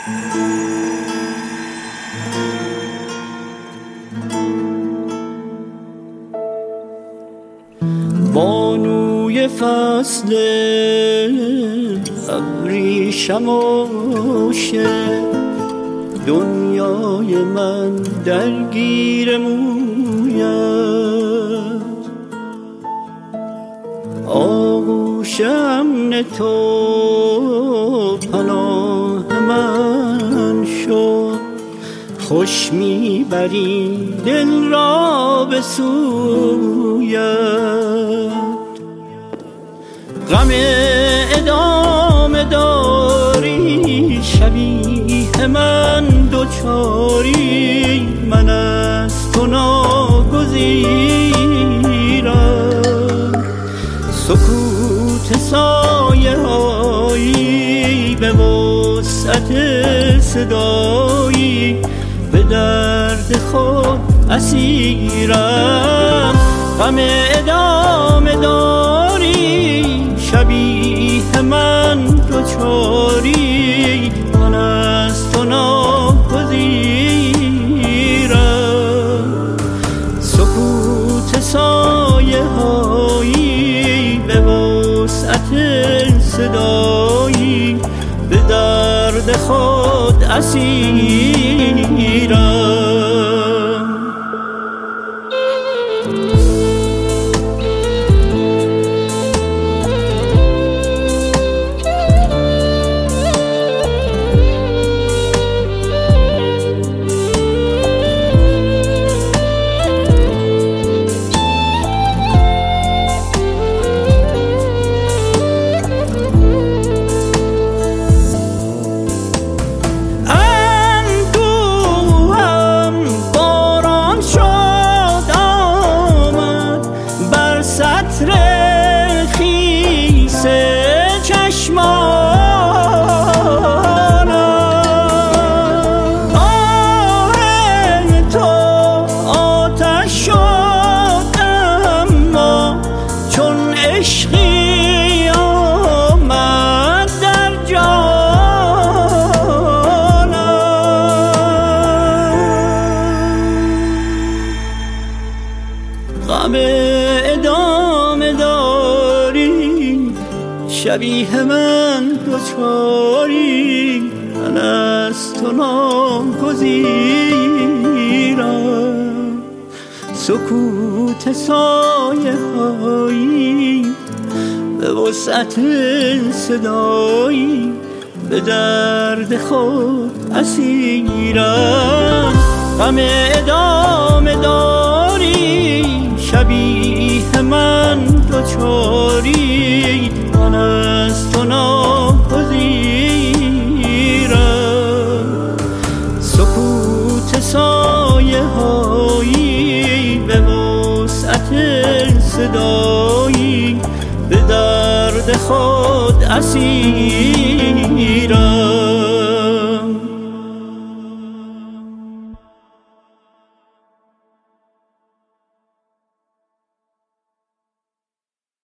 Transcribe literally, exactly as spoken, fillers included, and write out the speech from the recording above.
بانوی فصل ابریشم و شه، دنیای من درگیر مویت. آغوش امن تو پناه من شد، خوش میبری دل را به سویت. غم ادامه داری شبیه من دوچاری، من از تو ناگزیرم. سکوت سایه هایی به وسعت صدایی، به درد خود اسیرم. غم ادامه داری شبیه من دوچاری، من از تو ناگزیرم. سکوت سایه هایی به وسعت صدایی، به درد خود اسیرم. غم ادامه داری شبیه من دوچاری، من از تو ناگزیرم. سکوت سایه هایی به وسعت صدایی، به درد خود اسیرم. غم ادامه داری شبیه من دوچاری، من از تو ناگزیرم. سکوت سایه هایی به وسعت صدایی، به درد خود اسیرم.